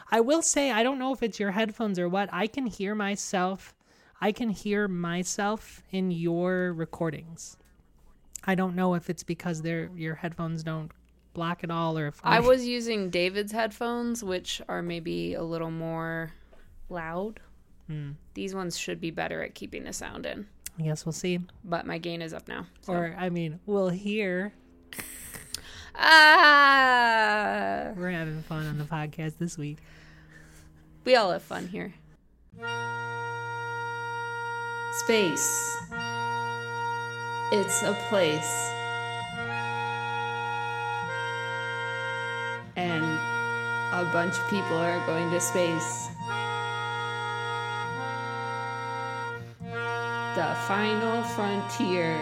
I will say, I don't know if it's your headphones or what. I can hear myself. I can hear myself in your recordings. I don't know if it's because your headphones don't block at all, or if I was using David's headphones, which are maybe a little more loud. These ones should be better at keeping the sound in. I guess we'll see. But my gain is up now. So. Or, I mean, we'll hear. We're having fun on the podcast this week. We all have fun here. Space. It's a place. And a bunch of people are going to space. The final frontier.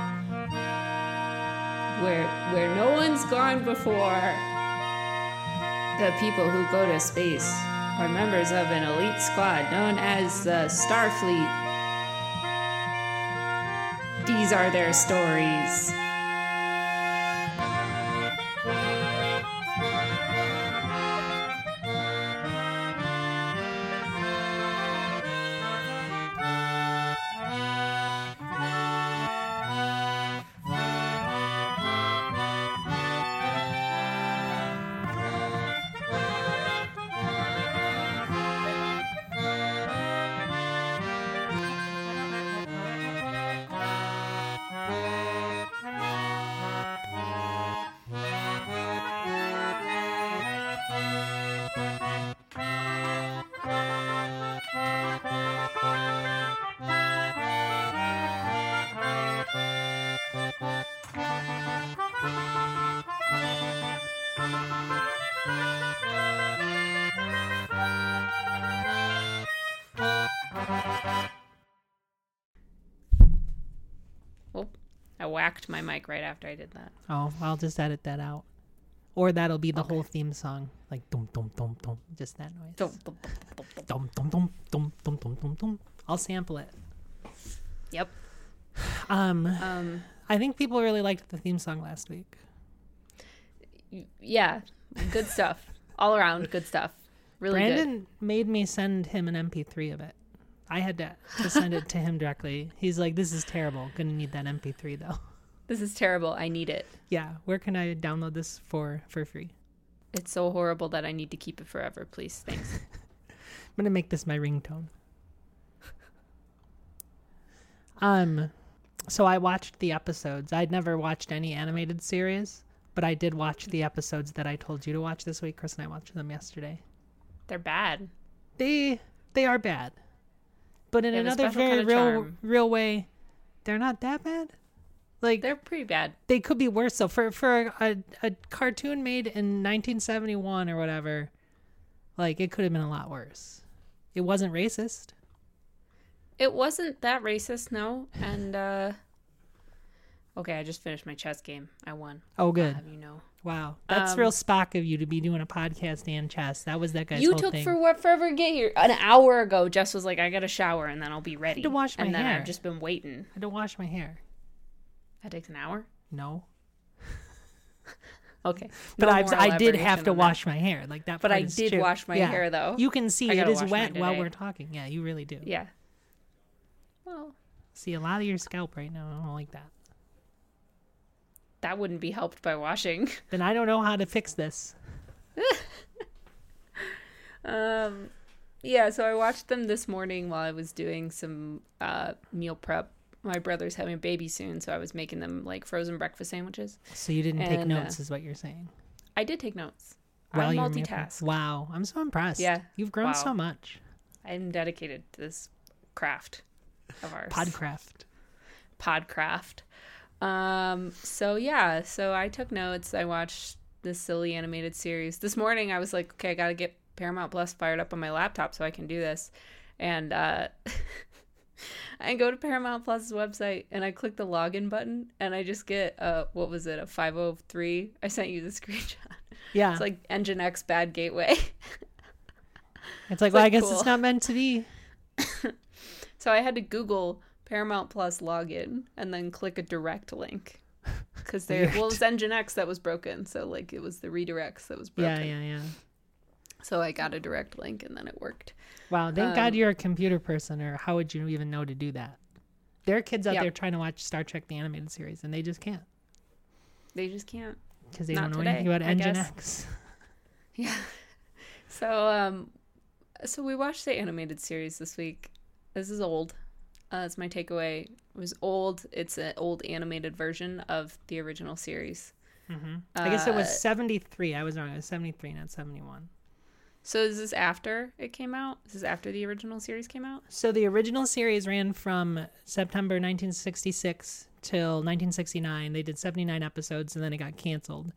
Where no one's gone before. The people who go to space are members of an elite squad known as the Starfleet. These are their stories. I whacked my mic right after I did that. Oh, I'll just edit that out. Or that'll be the whole theme song. Like, dum, dum, dum, dum. Just that noise. Dum, dum, dum, dum, Dum, dum. dum, dum, dum, dum, dum, dum, dum. I'll sample it. Yep. I think people really liked the theme song last week. Yeah. Good stuff. All around good stuff. Really Brandon made me send him an MP3 of it. I had to send it to him directly. He's like, this is terrible. Gonna need that MP3 though. This is terrible. I need it. Yeah. Where can I download this for free? It's so horrible that I need to keep it forever. Please. Thanks. I'm gonna make this my ringtone. So I watched the episodes. I'd never watched any animated series, but I did watch the episodes that I told you to watch this week. Chris and I watched them yesterday. They're bad. They are bad. But in They have a another special very kind of charm. real way, they're not that bad. Like, They're pretty bad. they could be worse. So for a cartoon made in 1971 or whatever, like, it could have been a lot worse. It wasn't racist. It wasn't that racist, no. And, okay, I just finished my chess game. I won. Oh, good. Have you know. Wow. That's real Spock of you to be doing a podcast and chess. That was that guy's You whole took thing. forever to get here. An hour ago, Jess was like, I got to shower and then I'll be ready. I had to wash my and then hair. I've just been waiting. I had to wash my hair. That takes an hour? No. Okay. But No I more did have elaboration to on wash my hair. Like that. But part I is did true. wash my Yeah. hair, though. You can see I it gotta is wash wet mine while today. we're talking. Yeah, you really do. that. Yeah. Well, See a lot of your scalp right now. I don't like that. that wouldn't be helped by washing. Then I don't know how to fix this. Yeah, so I watched them this morning while I was doing some meal prep. My brother's having a baby soon, so I was making them like frozen breakfast sandwiches. So you didn't take And, notes, is what you're saying. I did take notes. While I you were making- multitask. Wow, I'm so impressed. Yeah. You've grown Wow. so much. I'm dedicated to this craft of ours. Podcraft. Podcraft. So I took notes. I watched this silly animated series. This morning I was like, okay, I gotta get Paramount Plus fired up on my laptop so I can do this. And I go to Paramount Plus's website and I click the login button and I just get what was it, a 503? I sent you the screenshot. Yeah. It's like Engine X bad gateway. It's like, well, I like, guess cool. it's not meant to be. So I had to Google Paramount Plus login and then click a direct link. Because it was Engine X that was broken. So like it was the redirects that was broken. Yeah. So I got a direct link and then it worked. Wow, thank God you're a computer person, or how would you even know to do that? There are kids out there trying to watch Star Trek the animated series, and they just can't. They just can't. Because they don't know anything about Engine X. Yeah. So we watched the animated series this week. This is old. It's my takeaway. It was old. It's an old animated version of the original series. Mm-hmm. I guess it was 73. I was wrong. It was 73, not 71. So is this after it came out? Is this after the original series came out? So the original series ran from September 1966 till 1969. They did 79 episodes, and then it got canceled.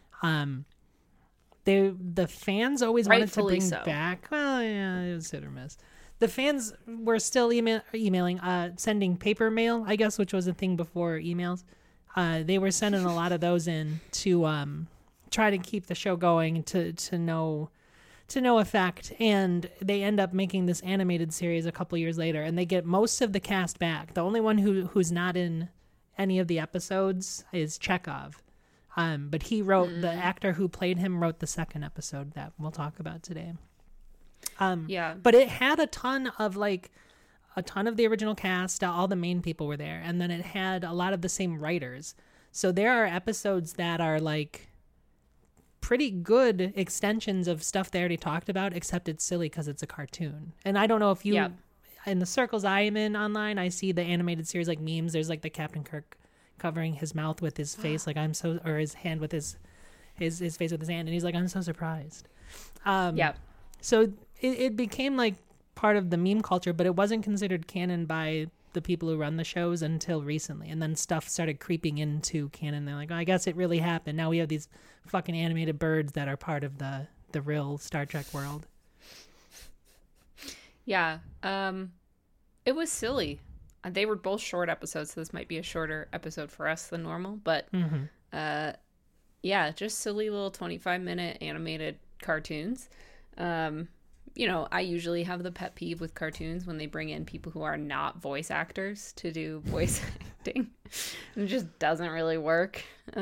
The fans always wanted to bring back. Well, yeah, it was hit or miss. The fans were still emailing, sending paper mail, I guess, which was a thing before emails. They were sending a lot of those in to try to keep the show going to no effect. And they end up making this animated series a couple years later, and they get most of the cast back. The only one who's not in any of the episodes is Chekhov. But he wrote, the actor who played him wrote the second episode that we'll talk about today. But it had a ton of the original cast. All the main people were there, and then it had a lot of the same writers. So there are episodes that are like pretty good extensions of stuff they already talked about, except it's silly because it's a cartoon. And I don't know if you, in the circles I am in online, I see the animated series like memes. There's like the Captain Kirk covering his mouth with his face, like or his hand with his face with his hand, and he's like, I'm so surprised. So it became like part of the meme culture, but it wasn't considered canon by the people who run the shows until recently. And then stuff started creeping into canon. They're like, oh, I guess it really happened. Now we have these fucking animated birds that are part of the real Star Trek world. Yeah. It was silly. They were both short episodes, so this might be a shorter episode for us than normal. But just silly little 25-minute animated cartoons. I usually have the pet peeve with cartoons when they bring in people who are not voice actors to do voice acting. It just doesn't really work.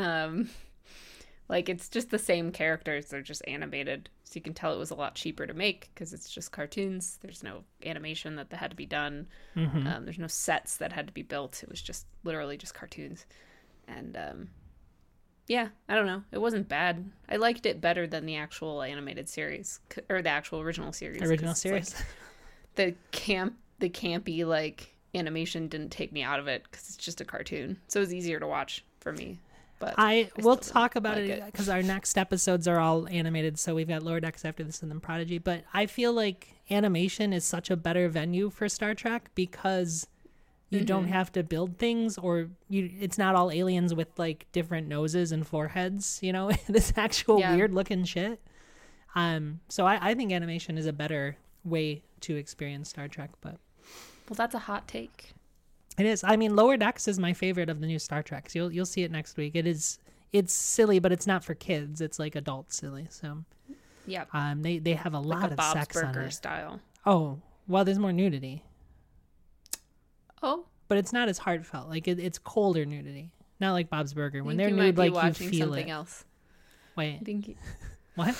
It's just the same characters. They're just animated. So you can tell it was a lot cheaper to make because it's just cartoons. There's no animation that had to be done. There's no sets that had to be built. It was just literally just cartoons. And I don't know. It wasn't bad. I liked it better than the actual animated series or the actual original series. The campy animation didn't take me out of it because it's just a cartoon. So it was easier to watch for me. But we'll talk about it because our next episodes are all animated. So we've got Lower Decks after this and then Prodigy. But I feel like animation is such a better venue for Star Trek because you don't have to build things, or it's not all aliens with different noses and foreheads, this actual weird looking shit. So I think animation is a better way to experience Star Trek. But that's a hot take. It is. I mean, Lower Decks is my favorite of the new Star Treks. You'll see it next week. It's silly, but it's not for kids. It's adult silly. So they have a lot of Bob's sex Burger on it. Style. Oh, well, there's more nudity. Oh, but it's not as heartfelt. It's colder nudity, not like Bob's Burger. When they're you nude, might be you watching feel something it. Else. Wait, I think what?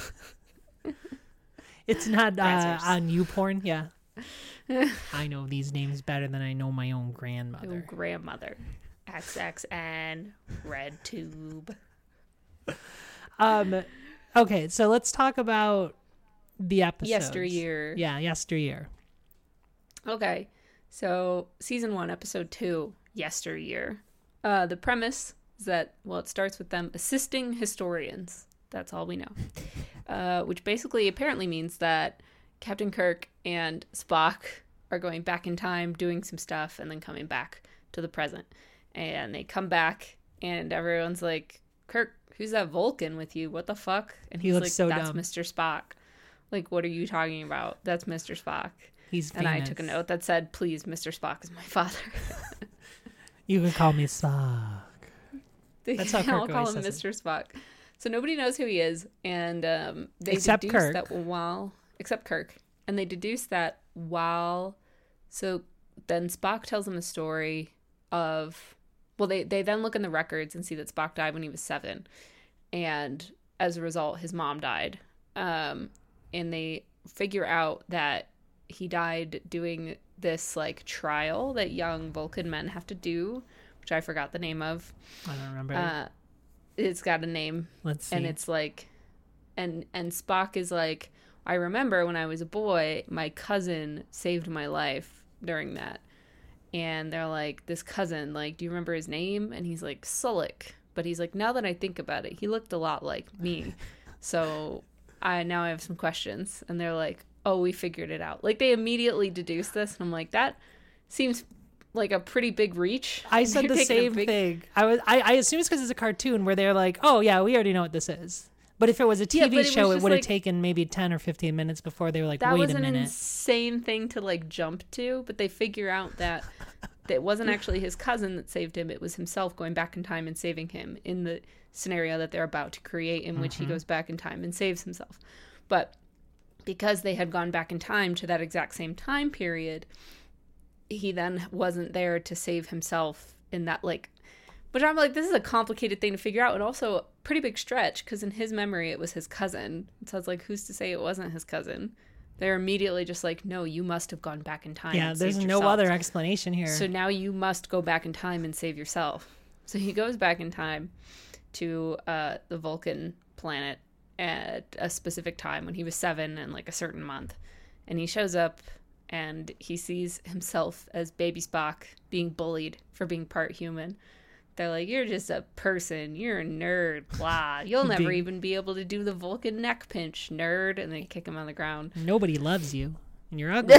It's not on YouPorn. Yeah, I know these names better than I know my own grandmother. Oh, grandmother, XXN, RedTube. Okay, so let's talk about the episodes. Yesteryear. Yeah, yesteryear. Okay. So, season 1, episode 2, Yesteryear. The premise is that, it starts with them assisting historians. That's all we know. Which basically apparently means that Captain Kirk and Spock are going back in time, doing some stuff, and then coming back to the present. And they come back, and everyone's like, Kirk, who's that Vulcan with you? What the fuck? And he's like, so that's dumb. Mr. Spock. What are you talking about? That's Mr. Spock. He's famous. And I took a note that said, please, Mr. Spock is my father. You can call me Spock. That's how Kirk I'll call him Mr. Spock. So nobody knows who he is. And they except deduce Kirk. Except Kirk. And they deduce that so then Spock tells them a story of, they then look in the records and see that Spock died when he was 7. And as a result, his mom died. and they figure out that he died doing this like trial that young Vulcan men have to do, which I forgot the name of. I don't remember. It's got a name. Let's see. And it's like, and Spock is like, I remember when I was a boy, my cousin saved my life during that. And they're like, this cousin, like, do you remember his name? And he's like, Sulik. But he's like, now that I think about it, he looked a lot like me. So now I have some questions. And they're like, oh, we figured it out. Like, they immediately deduce this. And I'm like, that seems like a pretty big reach. I said the same thing. I assume it's because it's a cartoon where they're like, oh, yeah, we already know what this is. But if it was a TV show, it would have taken maybe 10 or 15 minutes before they were like, wait a minute. That was an insane thing to like jump to, but they figure out that it wasn't actually his cousin that saved him. It was himself going back in time and saving him in the scenario that they're about to create, in which he goes back in time and saves himself. But because they had gone back in time to that exact same time period, he then wasn't there to save himself in that, like, which I'm like, this is a complicated thing to figure out, and also a pretty big stretch, because in his memory, it was his cousin. So it's like, who's to say it wasn't his cousin? They're immediately just like, no, you must have gone back in time. Yeah, there's no other explanation here. So now you must go back in time and save yourself. So he goes back in time to the Vulcan planet at a specific time when he was 7 and like a certain month. And he shows up and he sees himself as baby Spock being bullied for being part human. They're like, you're just a person. You're a nerd. Blah. You'll never even be able to do the Vulcan neck pinch, nerd. And they kick him on the ground. Nobody loves you. And you're ugly.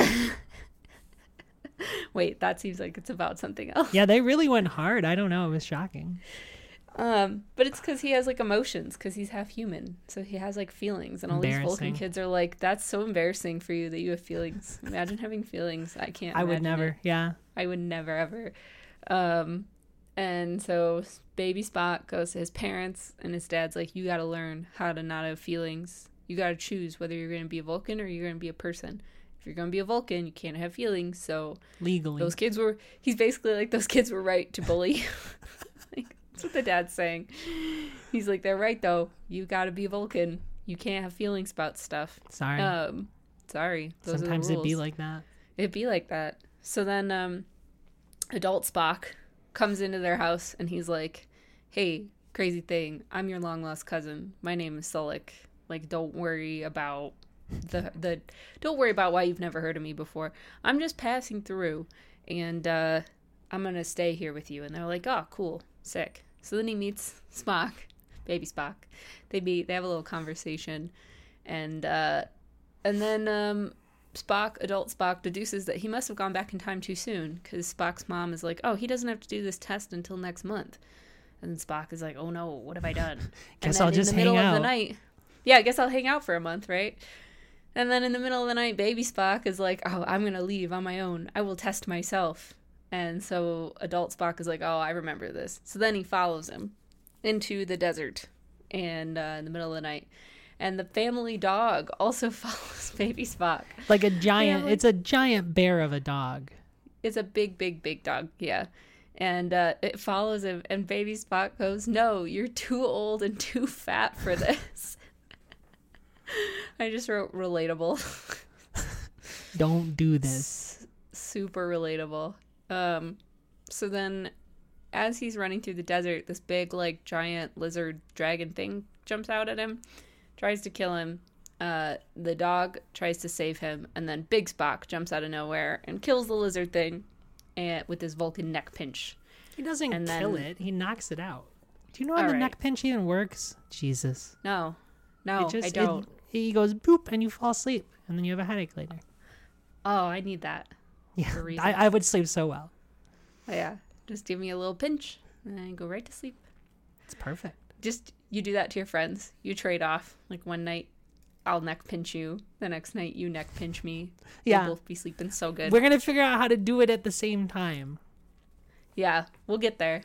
Wait, that seems like it's about something else. Yeah, they really went hard. I don't know. It was shocking. But it's because he has like emotions, because he's half human. So he has like feelings. And all these Vulcan kids are like, that's so embarrassing for you that you have feelings. Imagine having feelings. I can't. I would never. It. Yeah. I would never, ever. And so baby Spock goes to his parents, and his dad's like, you got to learn how to not have feelings. You got to choose whether you're going to be a Vulcan or you're going to be a person. If you're going to be a Vulcan, you can't have feelings. So legally, he's basically like, those kids were right to bully. Like, that's what the dad's saying. He's like, they're right though. You got to be a Vulcan. You can't have feelings about stuff. Sorry. Sorry. Those Sometimes it'd be like that. It'd be like that. So then, adult Spock comes into their house and he's like, hey, crazy thing, I'm your long lost cousin, my name is Sulik, like, don't worry about don't worry about why you've never heard of me before. I'm just passing through, and I'm gonna stay here with you. And they're like, oh, cool, sick. So then he meets Spock, baby Spock. They have a little conversation, and then Spock, adult Spock, deduces that he must have gone back in time too soon, because Spock's mom is like, oh, he doesn't have to do this test until next month. And then Spock is like, oh no, what have I done? Guess I'll just hang out. Of the night, yeah, I guess I'll hang out for a month, right? And then in the middle of the night, baby Spock is like, oh, I'm going to leave on my own. I will test myself. And so adult Spock is like, oh, I remember this. So then he follows him into the desert and in the middle of the night. And the family dog also follows baby Spock. Like a giant, it's a giant bear of a dog. It's a big, big, big dog, yeah. And it follows him, and baby Spock goes, no, you're too old and too fat for this. I just wrote relatable. Don't do this. Super relatable. So then as he's running through the desert, this big, like, giant lizard dragon thing jumps out at him, tries to kill him. The dog tries to save him, and then big Spock jumps out of nowhere and kills the lizard thing with his Vulcan neck pinch. He doesn't kill it. He knocks it out. Do you know how the neck pinch even works? Jesus. No, I don't. He goes boop, and you fall asleep, and then you have a headache later. Oh, I need that. Yeah, I would sleep so well. Oh, yeah, just give me a little pinch, and I go right to sleep. It's perfect. Just, you do that to your friends. You trade off. Like, one night, I'll neck pinch you. The next night, you neck pinch me. Yeah. We'll both be sleeping so good. We're going to figure out how to do it at the same time. Yeah, we'll get there.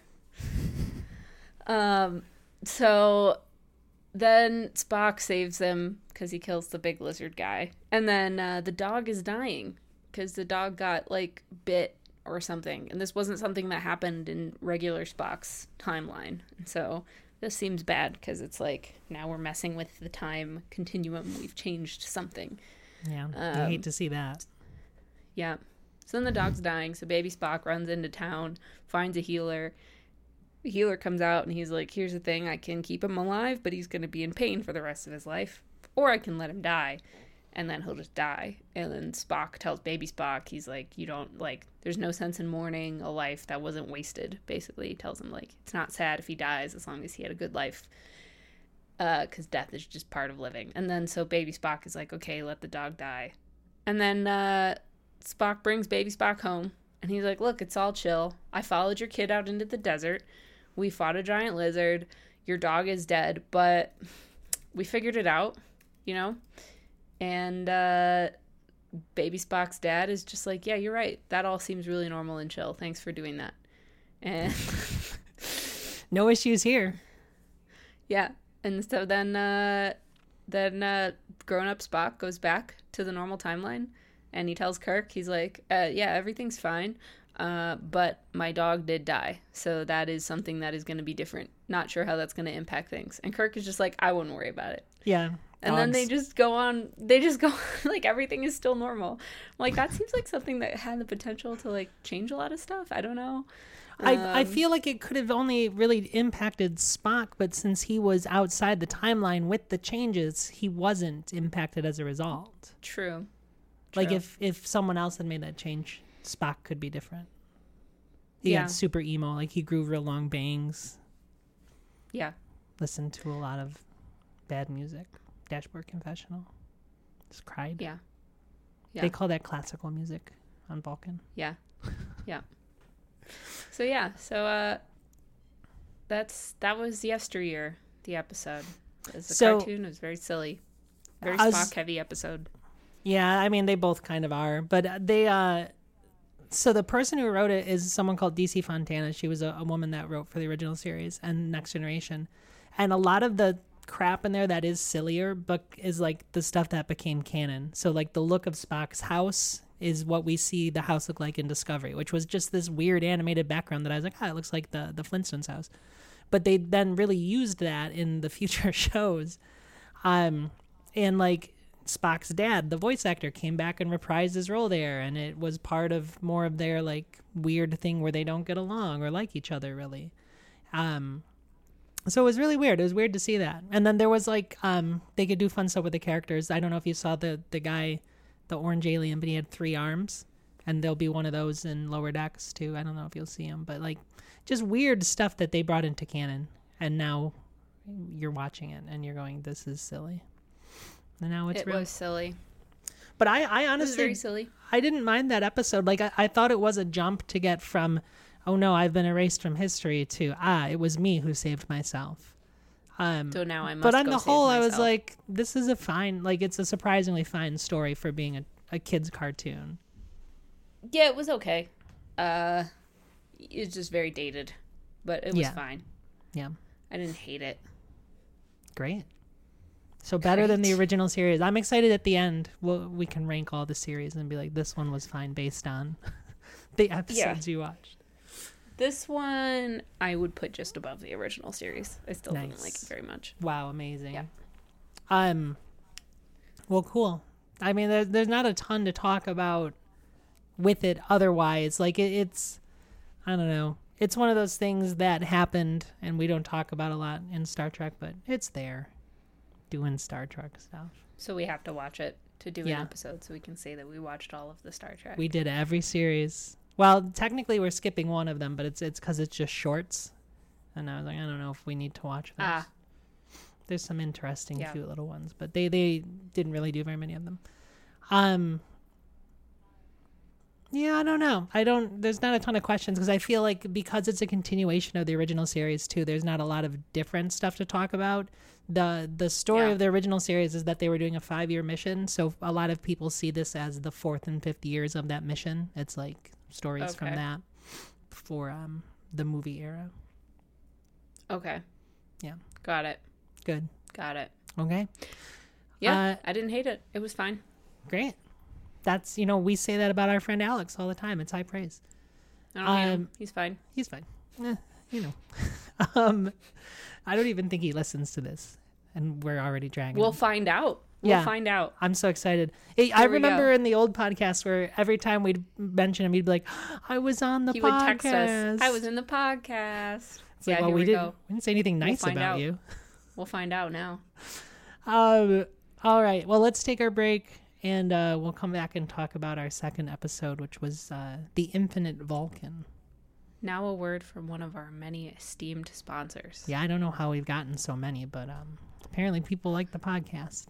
So then Spock saves them because he kills the big lizard guy. And then the dog is dying because the dog got, like, bit or something. And this wasn't something that happened in regular Spock's timeline. And so This seems bad because it's like now we're messing with the time continuum. We've changed something. Yeah, I hate to see that. Yeah. So then the dog's dying. So baby Spock runs into town, finds a healer. The healer comes out and he's like, here's the thing. I can keep him alive, but he's going to be in pain for the rest of his life. Or I can let him die and then he'll just die. And then Spock tells baby Spock, he's like, you don't, like, there's no sense in mourning a life that wasn't wasted. Basically, he tells him, like, it's not sad if he dies as long as he had a good life. Because death is just part of living. And then so baby Spock is like, okay, let the dog die. And then Spock brings baby Spock home. And he's like, look, it's all chill. I followed your kid out into the desert. We fought a giant lizard. Your dog is dead. But we figured it out, you know? And baby Spock's dad is just like, yeah, you're right. That all seems really normal and chill. Thanks for doing that. And no issues here. Yeah. And so then grown-up Spock goes back to the normal timeline, and he tells Kirk, he's like, yeah, everything's fine, but my dog did die, so that is something that is going to be different. Not sure how that's going to impact things. And Kirk is just like, I wouldn't worry about it. Yeah. And then they just go on, like, everything is still normal. Like, that seems like something that had the potential to, like, change a lot of stuff. I don't know. I feel like it could have only really impacted Spock, but since he was outside the timeline with the changes, he wasn't impacted as a result. True. Like if someone else had made that change, Spock could be different. He got super emo, like he grew real long bangs. Yeah. Listened to a lot of bad music. Dashboard Confessional. Just cried. Yeah. They call that classical music on Vulcan. Yeah. Yeah. So that was yesteryear, the episode. As a cartoon, it was very silly. Very Spock heavy episode. Yeah, I mean they both kind of are. But so the person who wrote it is someone called DC Fontana. She was a woman that wrote for the original series and Next Generation. And a lot of the crap in there that is sillier but is like the stuff that became canon. So like the look of Spock's house is what we see the house look like in Discovery, which was just this weird animated background that I was like, it looks like the Flintstones house. But they then really used that in the future shows. And like Spock's dad, the voice actor, came back and reprised his role there, and it was part of more of their like weird thing where they don't get along or like each other really. So it was really weird. It was weird to see that. And then there was like they could do fun stuff with the characters. I don't know if you saw the guy, the orange alien, but he had 3 arms, and there'll be one of those in Lower Decks too. I don't know if you'll see him, but like just weird stuff that they brought into canon, and now you're watching it and you're going, this is silly. And now it's real. It was silly. But I honestly, it was very silly. I didn't mind that episode. Like I thought it was a jump to get from, oh no, I've been erased from history, to it was me who saved myself. So now I must. But on go the save whole, myself. I was like, this is it's a surprisingly fine story for being a kid's cartoon. Yeah, it was okay. It's just very dated, but it was fine. Yeah. I didn't hate it. Great. So better than the original series. I'm excited at the end. We can rank all the series and be like, this one was fine based on the episodes you watched. This one I would put just above the original series. I still didn't like it very much. Wow, amazing. Yeah. Well, cool. I mean, there's not a ton to talk about with it otherwise. Like it's, I don't know. It's one of those things that happened and we don't talk about a lot in Star Trek, but it's there, doing Star Trek stuff. So we have to watch it to do an episode so we can say that we watched all of the Star Trek. We did every series. Well, technically we're skipping one of them, but it's because it's just shorts. And I was like, I don't know if we need to watch those. There's some interesting cute little ones, but they didn't really do very many of them. Yeah, I don't know. There's not a ton of questions because I feel like because it's a continuation of the original series too, there's not a lot of different stuff to talk about. The story of the original series is that they were doing a 5-year mission. So a lot of people see this as the 4th and 5th years of that mission. It's like stories from that for the movie era. Okay. Yeah. Got it. Good. Got it. Okay. Yeah, I didn't hate it. It was fine. Great. That's, we say that about our friend Alex all the time. It's high praise. I don't hate him. He's fine. He's fine. I don't even think he listens to this, and we're already dragging We'll him. find out. Yeah. We'll find out. I'm so excited. Hey, I we remember go. in the old podcast where every time we'd mention him, he'd be like, I was on the He podcast. would text us. I was in the podcast. It's like, well, here we we didn't, go. we didn't say anything nice find about out. you. We'll find out now. All right. Well, let's take our break, and we'll come back and talk about our second episode, which was The Infinite Vulcan. Now a word from one of our many esteemed sponsors. Yeah, I don't know how we've gotten so many, but apparently people like the podcast.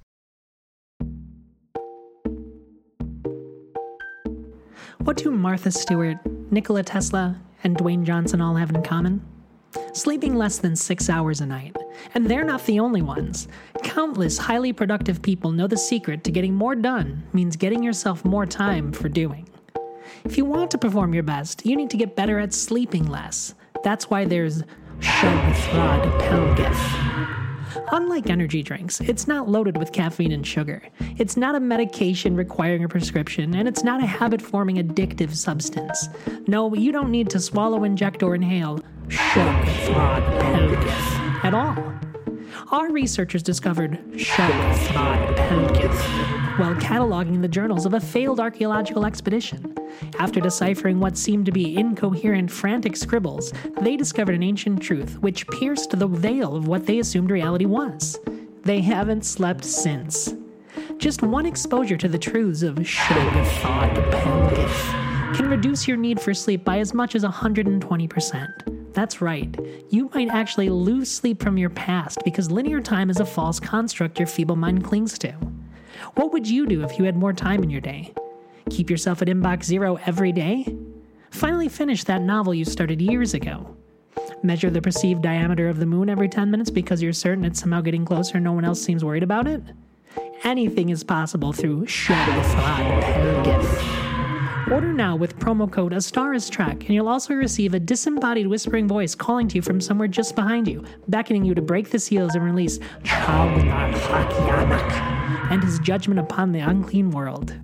What do Martha Stewart, Nikola Tesla, and Dwayne Johnson all have in common? Sleeping less than 6 hours a night. And they're not the only ones. Countless highly productive people know the secret to getting more done means getting yourself more time for doing. If you want to perform your best, you need to get better at sleeping less. That's why there's Shoggothrod Pelgith. Unlike energy drinks, it's not loaded with caffeine and sugar. It's not a medication requiring a prescription, and it's not a habit-forming addictive substance. No, you don't need to swallow, inject, or inhale Shoggothrod Pelgith at all. Our researchers discovered Shoggothrod Pelgith while cataloging the journals of a failed archaeological expedition. After deciphering what seemed to be incoherent, frantic scribbles, they discovered an ancient truth which pierced the veil of what they assumed reality was. They haven't slept since. Just one exposure to the truths of Shoggothrod Pelgith can reduce your need for sleep by as much as 120%. That's right. You might actually lose sleep from your past because linear time is a false construct your feeble mind clings to. What would you do if you had more time in your day? Keep yourself at inbox 0 every day? Finally finish that novel you started years ago? Measure the perceived diameter of the moon every 10 minutes because you're certain it's somehow getting closer and no one else seems worried about it? Anything is possible through Shoggothrod Pelgith. Order now with promo code A Star Is Trek, and you'll also receive a disembodied whispering voice calling to you from somewhere just behind you, beckoning you to break the seals and release Chagnar Hakyanak and his judgment upon the unclean world.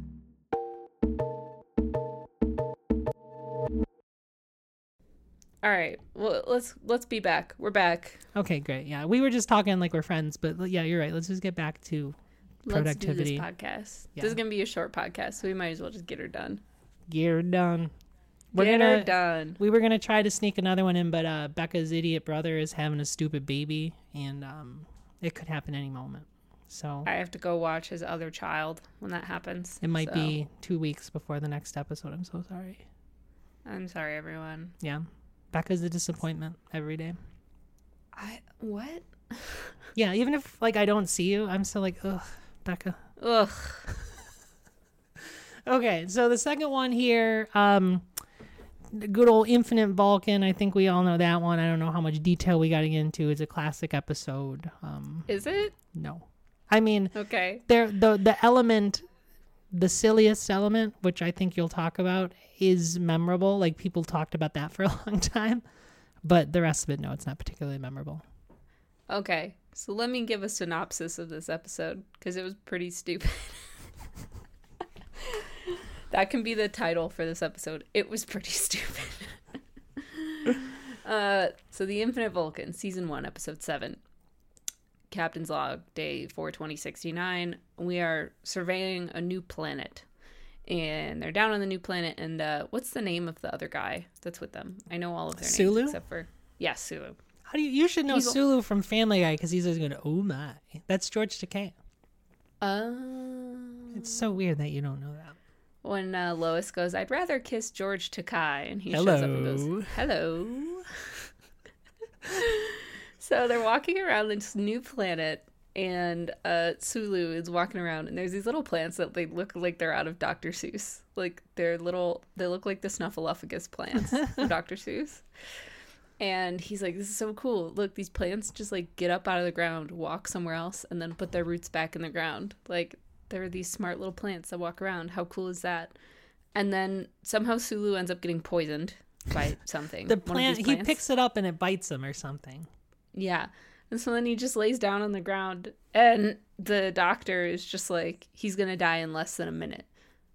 All right. Well, let's be back. We're back. Okay, great. Yeah, we were just talking like we're friends, but yeah, you're right. Let's just get back to productivity. Let's do this podcast. Yeah. This is gonna be a short podcast, so we might as well just get her done. Gear done. Get her done. We were gonna try to sneak another one in, but Becca's idiot brother is having a stupid baby, and it could happen any moment. So I have to go watch his other child when that happens. it might be 2 weeks before the next episode. I'm so sorry. I'm sorry, everyone. Yeah, Becca's a disappointment every day. What? Yeah, even if like I don't see you, I'm still like, ugh, Becca. Ugh. Okay, so the second one here, the good old Infinite Vulcan. I think we all know that one. I don't know how much detail we got to get into. It's a classic episode. Is it? No, I mean, Okay. the element, the silliest element, which I think you'll talk about, is memorable. Like people talked about that for a long time, but the rest of it, no, it's not particularly memorable. Okay. So let me give a synopsis of this episode because it was pretty stupid. That can be the title for this episode. It was pretty stupid. So The Infinite Vulcan, Season 1, Episode 7. Captain's Log, Day 42069. We are surveying a new planet. And they're down on the new planet. And what's the name of the other guy that's with them? I know all of their Sulu? names except for... Yeah, Sulu. How do you should know He's- Sulu from Family Guy because he's always going, oh my. That's George Takei. It's so weird that you don't know that. When Lois goes, I'd rather kiss George Takei, and he shows up and goes, hello. So they're walking around this new planet, and Sulu is walking around, and there's these little plants that they look like they're out of Dr. Seuss. Like they look like the Snuffleupagus plants from Dr. Seuss. And he's like, this is so cool. Look, these plants just like get up out of the ground, walk somewhere else, and then put their roots back in the ground. Like, there are these smart little plants that walk around. How cool is that? And then somehow Sulu ends up getting poisoned by something. The One of plant, these he plants. picks it up and it bites him or something. Yeah. And so then he just lays down on the ground, and the doctor is just like, he's going to die in less than a minute.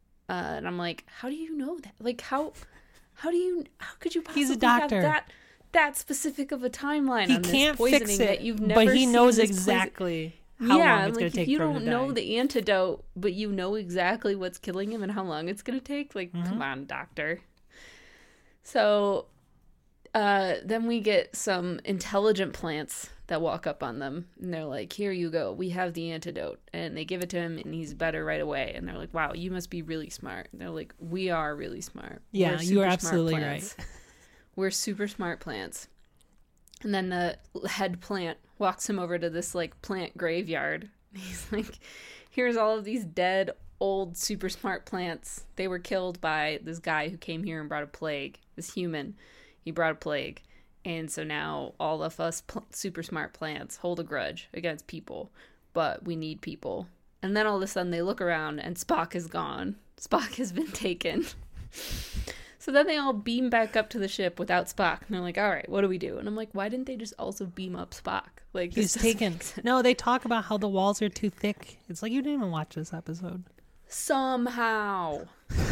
And I'm like, how do you know that? Like, how could you possibly He's a doctor. have that specific of a timeline He on this can't poisoning fix it, that you've never but he seen knows this exactly how yeah, long it's going like to take if you for him don't to know die. the antidote, but you know exactly what's killing him and how long it's going to take, like, Mm-hmm. come on, doctor. So then we get some intelligent plants that walk up on them, and they're like, here you go, we have the antidote. And they give it to him, and he's better right away. And they're like, wow, you must be really smart. And they're like, we are really smart. Yeah, We're you are super smart absolutely plants. right. We're super smart plants. And then the head plant walks him over to this, like, plant graveyard. He's like, here's all of these dead, old, super smart plants. They were killed by this guy who came here and brought a plague. This human. He brought a plague. And so now all of us super smart plants hold a grudge against people. But we need people. And then all of a sudden they look around and Spock is gone. Spock has been taken. So then they all beam back up to the ship without Spock. And they're like, all right, what do we do? And I'm like, why didn't they just also beam up Spock? Like, He's this doesn't taken. make sense. No, they talk about how the walls are too thick. It's like you didn't even watch this episode. Somehow.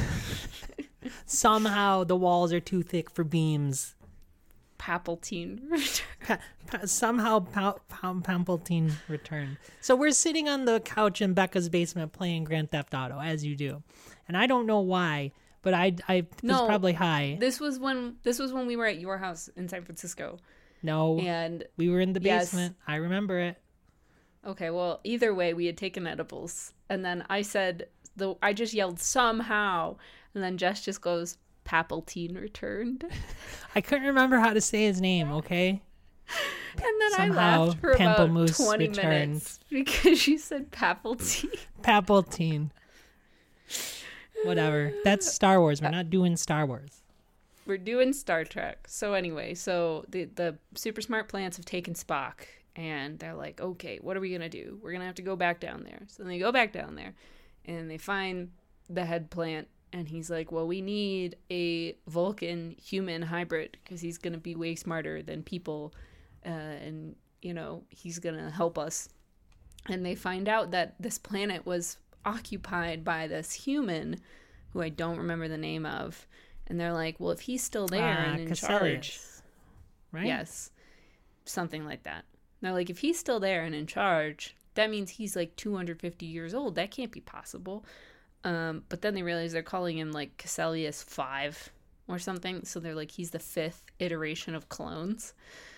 Somehow the walls are too thick for beams. Palpatine. Somehow Palpatine returned. So we're sitting on the couch in Becca's basement playing Grand Theft Auto, as you do. And I don't know why, but I was No. probably high. This was when we were at your house in San Francisco. No, And we were in the Yes. basement. I remember it. okay, well, either way, we had taken edibles. And then I said, I just yelled somehow. And then Jess just goes, Palpatine returned. I couldn't remember how to say his name, okay? And then Somehow I laughed for about Pamplemousse 20 returned. minutes because she said Palpatine. Palpatine. Whatever. That's Star Wars. We're not doing Star Wars. We're doing Star Trek. So anyway, so the super smart plants have taken Spock, and they're like, okay, what are we going to do? We're going to have to go back down there. So they go back down there, and they find the head plant, and he's like, well, we need a Vulcan human hybrid because he's going to be way smarter than people, and, you know, he's going to help us. And they find out that this planet was occupied by this human who I don't remember the name of. And they're like, well, if he's still there and in charge, right? yes, something like that. They're like, if he's still there and in charge, that means he's like 250 years old. That can't be possible. But then they realize they're calling him like Caecilius 5 or something. So they're like, he's the 5th iteration of clones.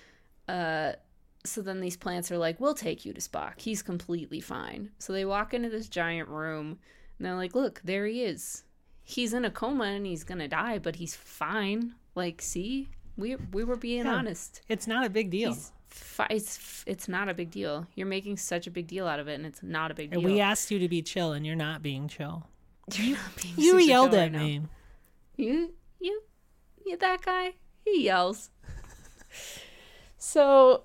So then these plants are like, we'll take you to Spock. He's completely fine. So they walk into this giant room and they're like, look, there he is. He's in a coma and he's going to die, but he's fine. Like, see, we were being honest. It's not a big deal. It's not a big deal. You're making such a big deal out of it, and it's not a big deal. And we asked you to be chill, and you're not being chill. You're not being You super yelled chill at right now. me. You, that guy, he yells. So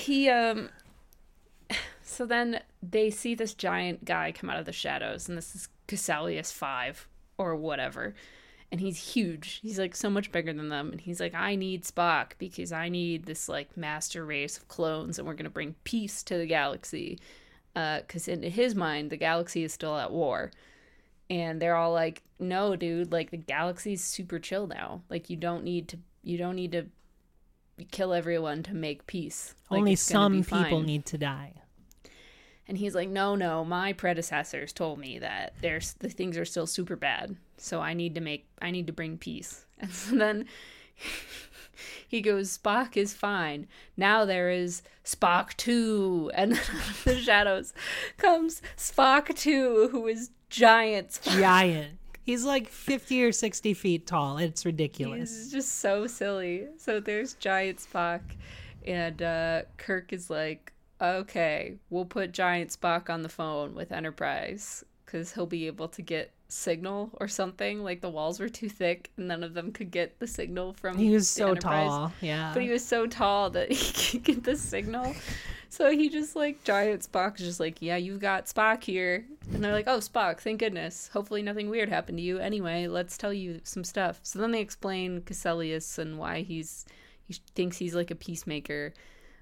so then they see this giant guy come out of the shadows, and this is Caecilius 5 or whatever. And he's huge. He's like so much bigger than them. And he's like, I need Spock because I need this like master race of clones, and we're going to bring peace to the galaxy. Because in his mind, the galaxy is still at war. And they're all like, no, dude, like the galaxy's super chill now. Like you don't need to kill everyone to make peace. Like, Only it's gonna be some people fine. need to die. And he's like, no, my predecessors told me that the things are still super bad. So I need to bring peace. And so then he goes, Spock is fine. Now there is Spock 2. And then out of the shadows comes Spock 2, who is giant Spock. Giant. He's like 50 or 60 feet tall. It's ridiculous. He's just so silly. So there's giant Spock. And Kirk is like, okay, we'll put giant Spock on the phone with Enterprise because he'll be able to get signal or something. Like the walls were too thick and none of them could get the signal from He was the so Enterprise. tall. Yeah. But he was so tall that he could get the signal. So he just like, giant Spock is just like, yeah, you got Spock here. And they're like, oh, Spock, thank goodness. Hopefully nothing weird happened to you. Anyway, let's tell you some stuff. So then they explain Caecilius and why he thinks he's like a peacemaker.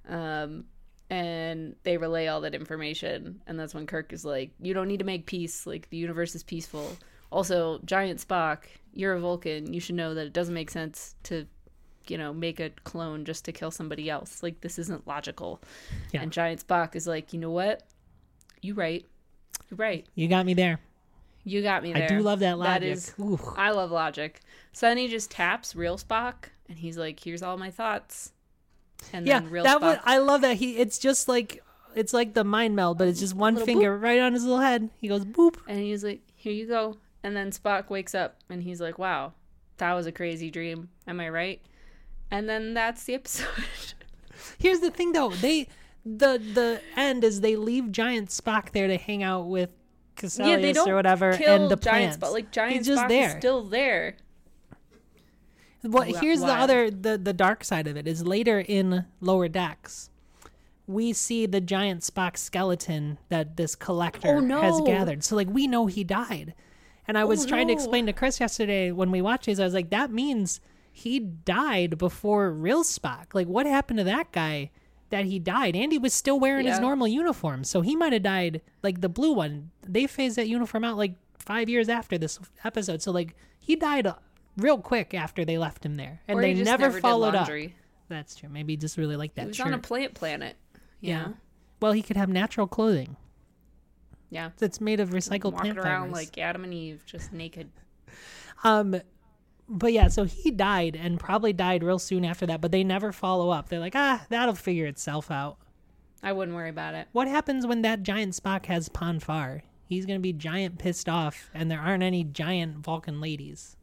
And they relay all that information. And that's when Kirk is like, you don't need to make peace. Like, the universe is peaceful. Also, giant Spock, you're a Vulcan. You should know that it doesn't make sense to make a clone just to kill somebody else. Like, this isn't logical. Yeah. And Giant Spock is like, you know what? You're right. You got me there. You got me there. I do love that logic. That is, I love logic. So then he just taps real Spock, and he's like, "Here's all my thoughts." And then real Spock. I love that it's just like it's like the mind meld, but it's just one finger right on his little head. He goes boop, and he's like, "Here you go." And then Spock wakes up, and he's like, "Wow, that was a crazy dream. Am I right?" And then that's the episode. Here's the thing, though. The end is they leave Giant Spock there to hang out with Caecilius or whatever, and the plants. But like Giant Spock is still there. Well, here's the dark side of it is later in Lower Decks, we see the Giant Spock skeleton that this collector has gathered. So like we know he died. And I was trying to explain to Chris yesterday when we watched these, I was like, that means he died before real Spock. Like what happened to that guy that he died? Andy was still wearing his normal uniform. So he might have died, like the blue one. They phased that uniform out like 5 years after this episode. So like he died real quick after they left him there. And they never followed up. That's true. Maybe he just really liked that shirt. He was on a plant planet. Yeah. Well, he could have natural clothing. Yeah. That's made of recycled plant fibers. Walking around like Adam and Eve, just naked. But yeah, so he died and probably died real soon after that, but they never follow up. They're like, that'll figure itself out. I wouldn't worry about it. What happens when that Giant Spock has Pon farr? He's going to be giant pissed off, and there aren't any giant Vulcan ladies.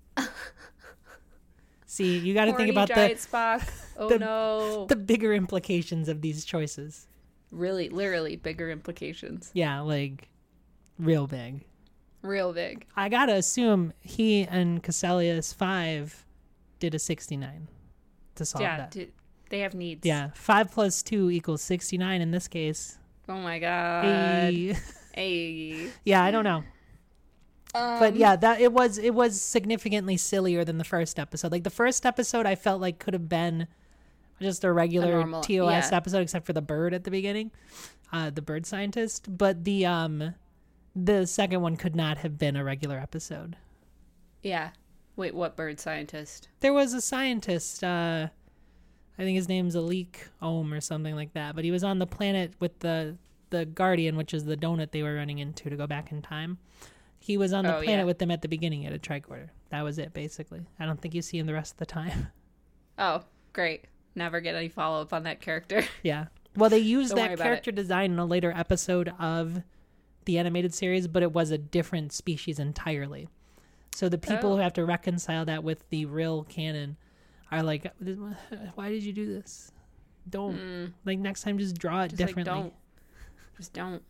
See, you got to think about Giant Spock. Oh no. The bigger implications of these choices. Really, literally bigger implications. Yeah, like real big. Real big. I gotta assume he and Caecilius 5 did a 69 to solve that. Yeah, they have needs. Yeah, 5 plus 2 equals 69 in this case. Oh my god. Hey. Yeah, I don't know. But yeah, that it was significantly sillier than the first episode. Like the first episode, I felt like could have been just a regular TOS episode, except for the bird at the beginning, the bird scientist. But the second one could not have been a regular episode. Yeah. Wait, what bird scientist? There was a scientist. I think his name's Alik Ohm or something like that. But he was on the planet with the Guardian, which is the donut they were running into to go back in time. He was on the planet with them at the beginning at a tricorder. That was it, basically. I don't think you see him the rest of the time. Oh, great. Never get any follow-up on that character. Yeah. Well, they used that character design in a later episode of the animated series, but it was a different species entirely. So the people who have to reconcile that with the real canon are like, why did you do this? Don't. Like, next time just draw it differently. Like, don't. Just don't.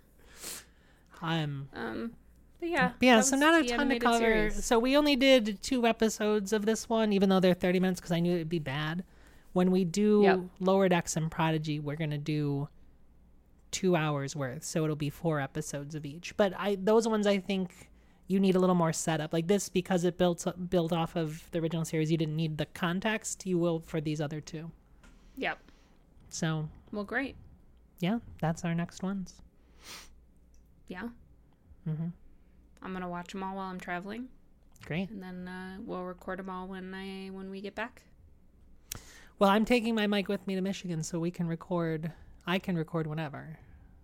But yeah, so not a ton to cover. Series. So we only did 2 episodes of this one, even though they're 30 minutes, because I knew it'd be bad. When we do Lower Decks and Prodigy, we're going to do 2 hours worth, so it'll be 4 episodes of each. But those ones, I think you need a little more setup. Like this, because it built off of the original series, you didn't need the context. You will for these other 2. Yep. So. Well, great. Yeah, that's our next ones. Yeah. Mm-hmm. I'm gonna watch them all while I'm traveling. Great. And then we'll record them all when we get back. Well, I'm taking my mic with me to Michigan, so we can record. I can record whenever.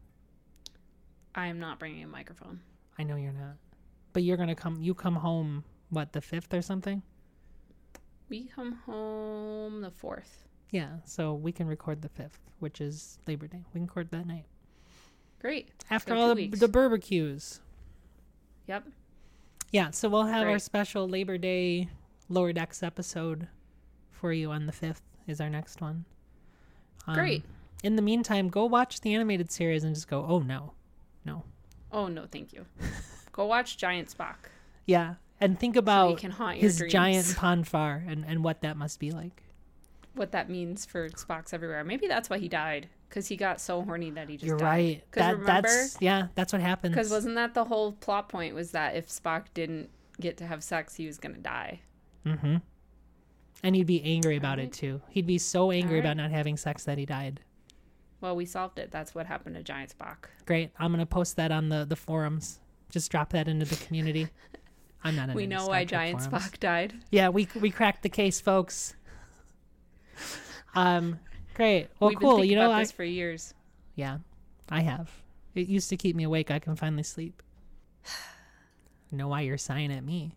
I am not bringing a microphone. I know you're not, but you're gonna come. You come home what, the 5th or something? We come home the 4th. Yeah, so we can record the 5th, which is Labor Day. We can record that night. Great. After all the barbecues. Yep. Yeah, so we'll have our special Labor Day Lower Decks episode for you on the 5th is our next one. Great. In the meantime, go watch the animated series and just go, oh, no. No. Oh, no, thank you. Go watch Giant Spock. Yeah, and think about so you can haunt your his dreams. giant Pon farr and what that must be like. What that means for Spocks everywhere. Maybe that's why he died. Because he got so horny that he just You're died. right. That's what happens. Because wasn't that the whole plot point, was that if Spock didn't get to have sex, he was going to die. Mm-hmm. And he'd be angry about it, too. He'd be so angry about not having sex that he died. Well, we solved it. That's what happened to Giant Spock. Great. I'm going to post that on the forums. Just drop that into the community. I'm not. We know why Giant Spock died. Yeah, we cracked the case, folks. Great. Well, We've been cool. thinking You know, about this for years. yeah, I have. It used to keep me awake. I can finally sleep. I know why you're sighing at me.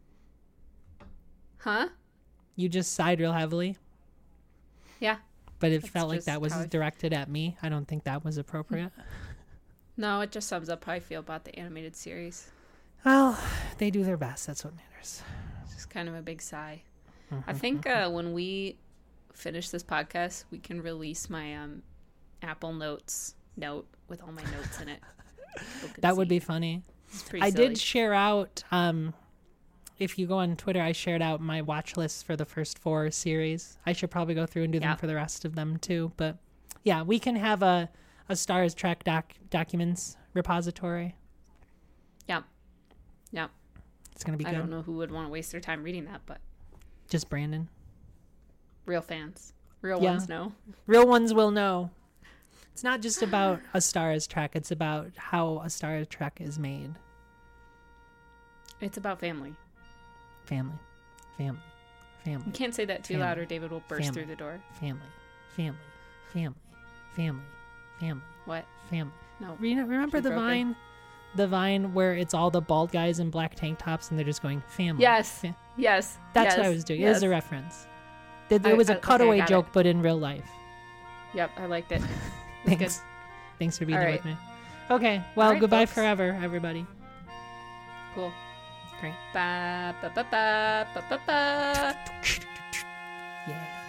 Huh? You just sighed real heavily, Yeah. but it That's felt like just that was how I feel. directed at me. I don't think that was appropriate. No, it just sums up how I feel about the animated series. Well, they do their best. That's what matters. It's just kind of a big sigh. I think when we finish this podcast, we can release my Apple Notes note with all my notes in it. That would be funny. I did share out, if you go on Twitter, I shared out my watch list for the first 4 series. I should probably go through and do them for the rest of them too. But yeah, we can have a Stars Trek documents repository. Yep. Yep. It's going to be good. I don't know who would want to waste their time reading that, but Just Brandon. real fans. Real ones know. Real ones will know. It's not just about A Star is Trek. It's about how A Star is Trek is made. It's about family. Family. Family. Family. You can't say that too Family. loud or David will burst Family. through the door. Family. Family. Family. Family. Family. What? Family. No. Remember She's the broken. Vine? The Vine where it's all the bald guys in black tank tops and they're just going, family. Yes. Yes. That's yes. what I was doing. It Yes. was a reference. There was a okay, I cutaway got joke, but in real life. Yep, I liked it. Thanks. Good. Thanks for being All here right. with me. Okay. Well, All right, goodbye folks. forever, everybody. Cool. Great. Ba ba ba ba ba ba ba. Yeah.